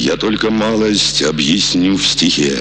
Я только малость объясню в стихе.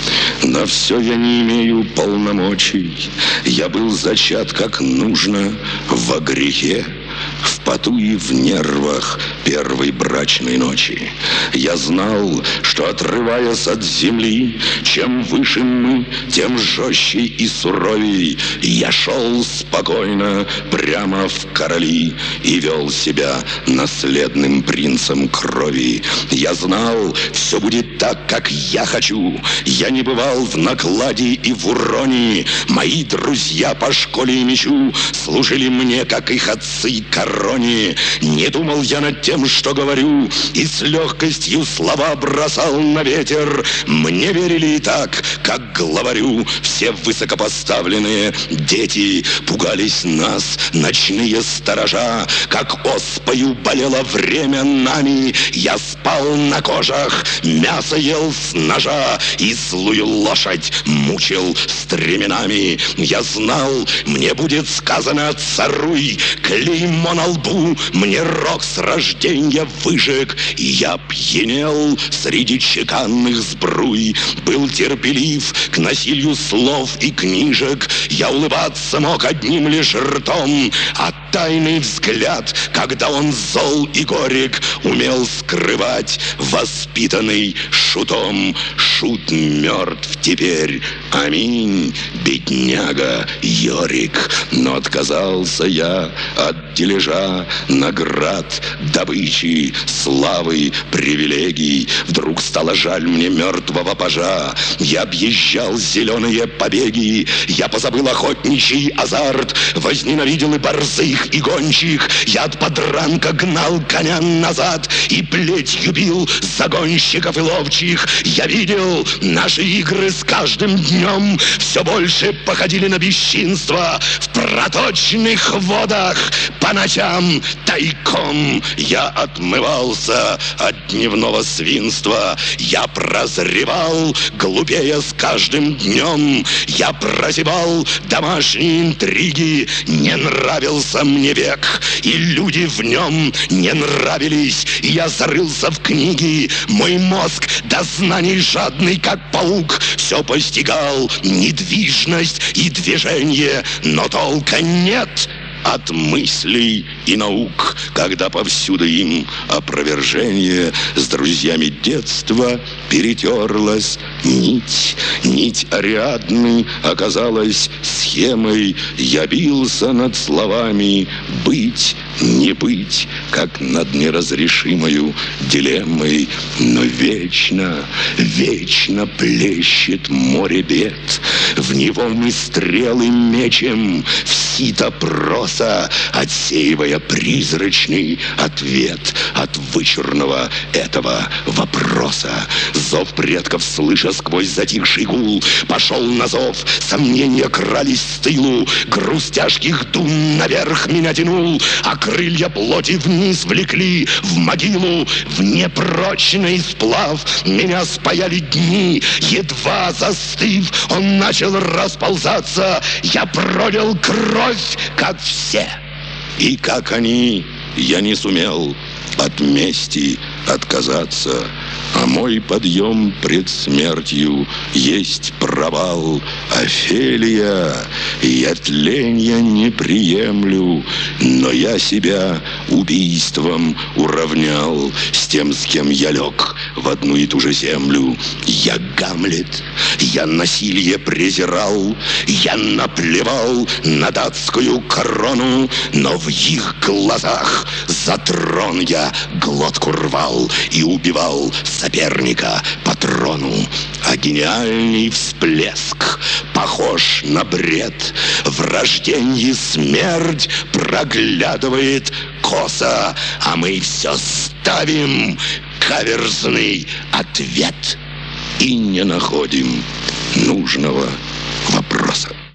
На все я не имею полномочий. Я был зачат как нужно во грехе, в поту и в нервах первой брачной ночи. Я знал, что, отрываясь от земли, чем выше мы, тем жестче и суровей. Я шел спокойно прямо в короли и вел себя наследным принцем крови. Я знал, все будет так, как я хочу. Я не бывал в накладе и в уроне. Мои друзья по школе и мечу служили мне, как их отцы, короне. Не думал я над тем, что говорю, и с легкостью слова бросал на ветер. Мне верили и так, как главарю. Все высокопоставленные дети пугались нас, ночные сторожа. Как оспою болело время нами, я спал на кожах, мясо ел с ножа и злую лошадь мучил стременами. Я знал, мне будет сказано: царуй, клеймо на лбу мне рок с рождения выжег. И я пьянел среди чеканных сбруй, был терпелив к насилию слов и книжек. Я улыбаться мог одним лишь ртом, а тайный взгляд, когда он зол и горек, умел скрывать воспитанный шутом. Шут мертв теперь, аминь, бедняга Йорик. Но отказался я от дележа, наград, добычи, славы, привилегий. Вдруг стало жаль мне мертвого пажа. Я объезжал зеленые побеги, я позабыл охотничий азарт, возненавидел и борзых, и гончих. Я от подранка гнал коня назад и плетью бил загонщиков и ловчих. Я видел, наши игры с каждым днем все больше походили на бесчинство. В проточных водах по ночам тайком я отмывался от дневного свинства. Я прозревал, глупея с каждым днем. Я прозевал домашние интриги. Не нравился мне век, и люди в нем не нравились. Я зарылся в книги, мой мозг до знаний жадный, как паук, все постигал недвижность и движение, но толка нет от мыслей и наук, когда повсюду им опровержение. С друзьями детства перетерлась нить. Нить Ариадны оказалась схемой. Я бился над словами «быть, не быть», как над неразрешимою дилеммой. Но вечно, вечно плещет море бед. В него мы стрелы мечем, в сито проса, отсеивая призрачный ответ от вычурного этого вопроса. Зов предков, слыша сквозь затихший гул, пошел на зов, сомнения крались с тылу, груз тяжких дум наверх меня тянул, а крылья плоти вниз влекли в могилу. В непрочный сплав меня спаяли дни, едва застыв, он начал расползаться. Я пролил кровь, как все, и как они, я не сумел от мести отказаться. А мой подъем пред смертью есть провал. Офелия, я тленья не приемлю, но я себя убийством уравнял с тем, с кем я лег в одну и ту же землю. Я Гамлет, я насилие презирал, я наплевал на датскую корону, но в их глазах за трон я глотку рвал и убивал соперника по трону. А гениальный всплеск похож на бред. В рождении смерть проглядывает косо, а мы все ставим каверзный ответ и не находим нужного вопроса.